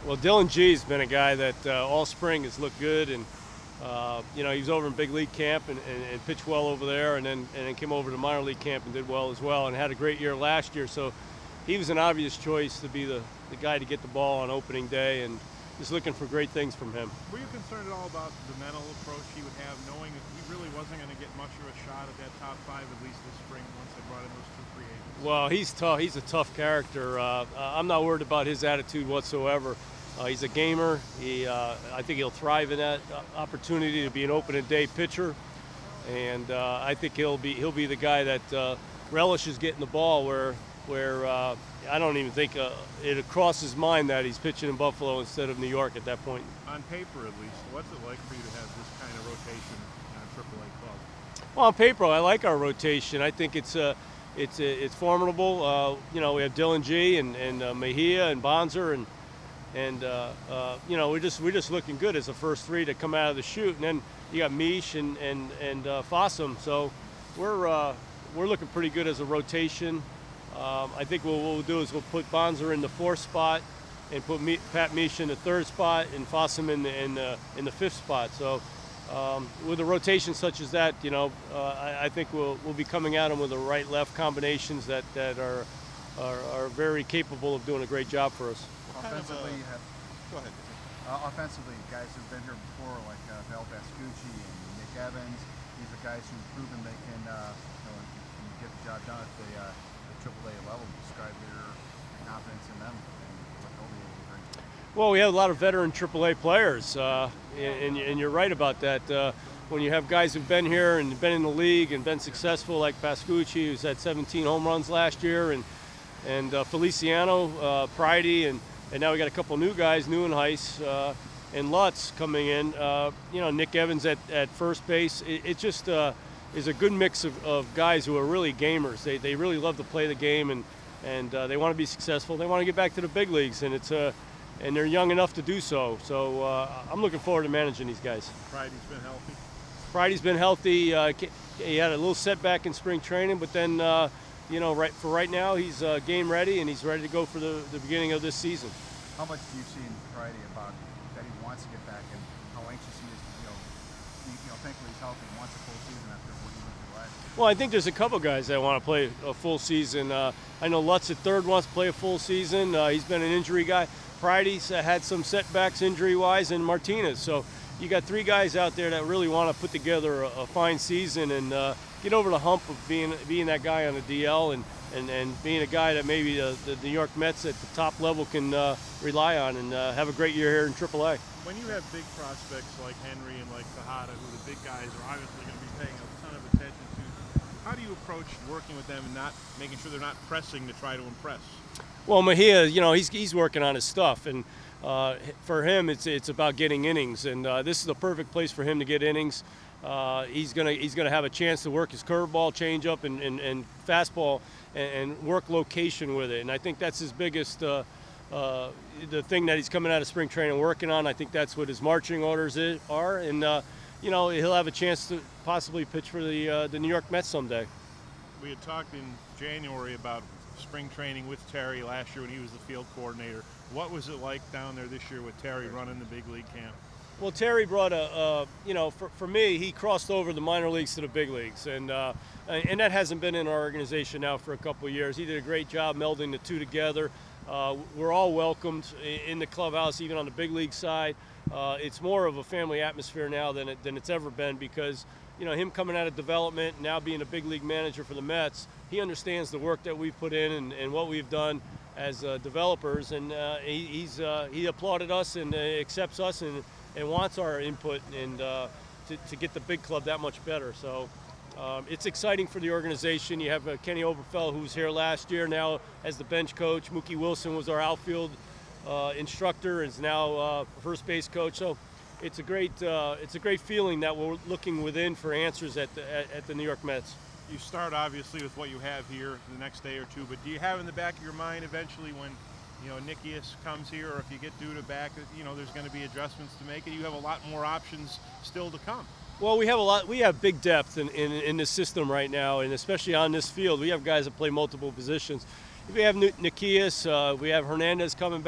Well, Dylan G's been a guy that all spring has looked good, and you know, he was over in big league camp and pitched well over there, and then came over to minor league camp and did well as well, and had a great year last year. So he was an obvious choice to be the guy to get the ball on opening day, and just looking for great things from him. Were you concerned at all about the mental approach he would have, knowing that he really wasn't going to get much of a shot at that top five, at least this spring, once they brought in those two free agents? Well, he's tough. He's a tough character. I'm not worried about his attitude whatsoever. He's a gamer. I think he'll thrive in that opportunity to be an opening day pitcher, and I think he'll be the guy that relishes getting the ball where I don't even think it crosses his mind that he's pitching in Buffalo instead of New York at that point. On paper, at least, what's it like for you to have this kind of rotation on a AAA club? Well, on paper, I like our rotation. I think it's formidable. You know, we have Dylan G and Mejia and Bonser and you know, we're just looking good as the first three to come out of the chute, and then you got Mish and Fossum. So we're looking pretty good as a rotation. I think what we'll do is we'll put Bonser in the fourth spot, and put Pat Mish in the third spot, and Fossum in the fifth spot. So with a rotation such as that, you know, I think we'll be coming at them with the right-left combinations that are very capable of doing a great job for us. Offensively, Go ahead. offensively, guys who've been here before, like Val Pascucci and Nick Evans, these are guys who've proven they can, can get the job done at the AAA level. Describe your confidence in them and what they'll be able to bring. Well, we have a lot of veteran AAA players, and you're right about that. When you have guys who've been here and been in the league and been successful, like Pascucci, who's had 17 home runs last year, and Feliciano, Pridey, and now we got a couple new guys, Neuenhuis, and Lutz coming in. You know, Nick Evans at first base. It just is a good mix of guys who are really gamers. They really love to play the game, and they want to be successful. They want to get back to the big leagues, and and they're young enough to do so. So I'm looking forward to managing these guys. Pridey's been healthy. Pridey's been healthy. He had a little setback in spring training, but then you know, right now he's game ready, and he's ready to go for the beginning of this season. How much do you see in Friday about that he wants to get back, and how anxious he is to, thankfully he's healthy and wants a full season after what he went through last year? Well, I think there's a couple guys that want to play a full season. I know Lutz at third wants to play a full season. He's been an injury guy. Pridey's had some setbacks injury-wise, and Martinez. So you got three guys out there that really want to put together a fine season and get over the hump of being that guy on the DL and being a guy that maybe the New York Mets at the top level can rely on and have a great year here in AAA. When you have big prospects like Henry and like Tejada, who the big guys are obviously going to be paying a ton of attention to, how do you approach working with them and not making sure they're not pressing to try to impress? Well, Mejia, you know, he's working on his stuff, and for him, it's about getting innings, and this is the perfect place for him to get innings. He's gonna have a chance to work his curveball, changeup, and fastball, and work location with it. And I think that's his biggest, the thing that he's coming out of spring training working on. I think that's what his marching orders are, and you know, he'll have a chance to possibly pitch for the New York Mets someday. We had talked in January about spring training with Terry last year when he was the field coordinator. What was it like down there this year with Terry running the big league camp? Well, Terry brought you know, for me, he crossed over the minor leagues to the big leagues, and that hasn't been in our organization now for a couple of years. He did a great job melding the two together. We're all welcomed in the clubhouse, even on the big league side. It's more of a family atmosphere now than it's ever been because, you know, him coming out of development, now being a big league manager for the Mets, he understands the work that we've put in and what we've done as developers, and he applauded us and accepts us and wants our input and to get the big club that much better. So it's exciting for the organization. You have Kenny Oberfeld, who was here last year, now as the bench coach. Mookie Wilson was our outfield instructor, is now first base coach. So it's a great feeling that we're looking within for answers at the New York Mets. You start obviously with what you have here the next day or two, but do you have in the back of your mind eventually when, you know, Nikias comes here, or if you get Duda back, you know, there's going to be adjustments to make, and you have a lot more options still to come? Well, we have big depth in this system right now, and especially on this field. We have guys that play multiple positions. We have Nikias, we have Hernandez coming back.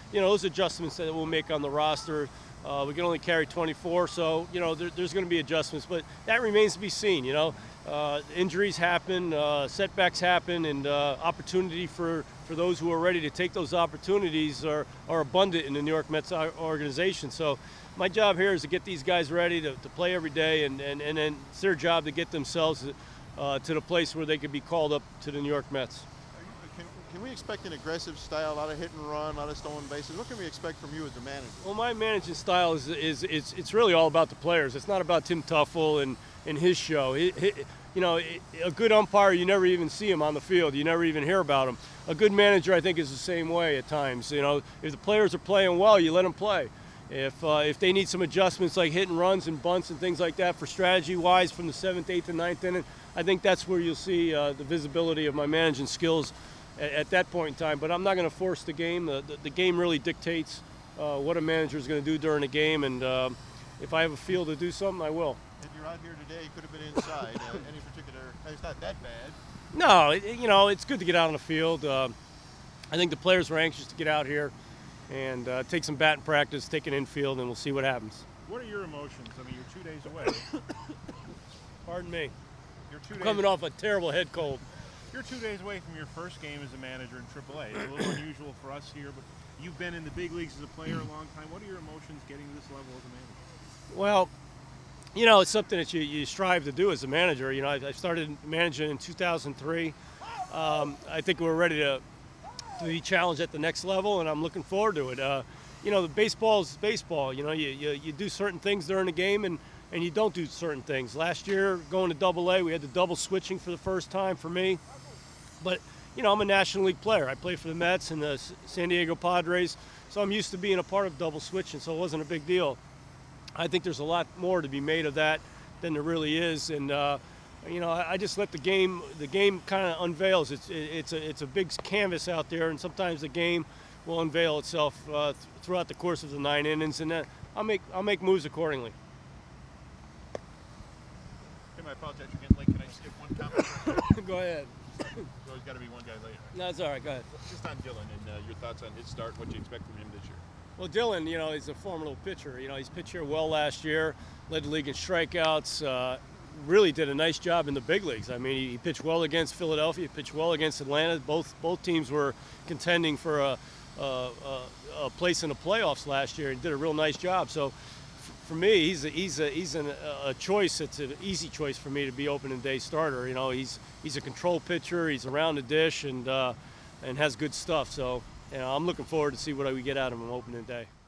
you know, those adjustments that we'll make on the roster. We can only carry 24, so you know there's going to be adjustments, but that remains to be seen. You know, injuries happen, setbacks happen, and opportunity for those who are ready to take those opportunities are abundant in the New York Mets organization. So my job here is to get these guys ready to play every day, and then it's their job to get themselves to the place where they could be called up to the New York Mets. Can we expect an aggressive style, a lot of hit and run, a lot of stolen bases? What can we expect from you as the manager? Well, my managing style is it's really all about the players. It's not about Tim Tuffle and his show. You know, a good umpire, you never even see him on the field. You never even hear about him. A good manager, I think, is the same way at times. You know, if the players are playing well, you let them play. If they need some adjustments like hit and runs and bunts and things like that for strategy-wise from the 7th, 8th, and 9th inning, I think that's where you'll see the visibility of my managing skills at that point in time. But I'm not going to force the game. The game really dictates what a manager is going to do during the game, and if I have a feel to do something, I will. And you're out here today, you could have been inside. Any particular, it's not that bad. No, you know, it's good to get out on the field. I think the players were anxious to get out here and take some batting practice, take an infield, and we'll see what happens. What are your emotions? I mean, you're 2 days away. Pardon me. You're 2 days. Coming off a terrible head cold. You're 2 days away from your first game as a manager in AAA. It's a little unusual for us here, but you've been in the big leagues as a player a long time. What are your emotions getting to this level as a manager? Well, you know, it's something that you strive to do as a manager. You know, I started managing in 2003. I think we're ready to be challenged at the next level, and I'm looking forward to it. You know, the baseball is baseball. You know, you do certain things during the game, and you don't do certain things. Last year, going to Double-A, we had the double switching for the first time for me. But, you know, I'm a National League player. I play for the Mets and the San Diego Padres, so I'm used to being a part of double switching, so it wasn't a big deal. I think there's a lot more to be made of that than there really is, and you know, I just let the game kind of unveils. It's a big canvas out there, and sometimes the game will unveil itself throughout the course of the 9 innings, and I'll make moves accordingly. Tim, I apologize for getting late. Can I just give one comment? Go ahead. There's always got to be one guy later. No, it's all right. Go ahead. Just on Dylan and your thoughts on his start, what you expect from him this year. Well, Dylan, you know, he's a formidable pitcher. You know, he's pitched here well last year, led the league in strikeouts, really did a nice job in the big leagues. I mean, he pitched well against Philadelphia, he pitched well against Atlanta. Both teams were contending for a place in the playoffs last year, and did a real nice job. So, for me, he's a choice. It's an easy choice for me to be opening day starter. You know, he's a control pitcher. He's around the dish and has good stuff. So, you know, I'm looking forward to see what we get out of him opening day.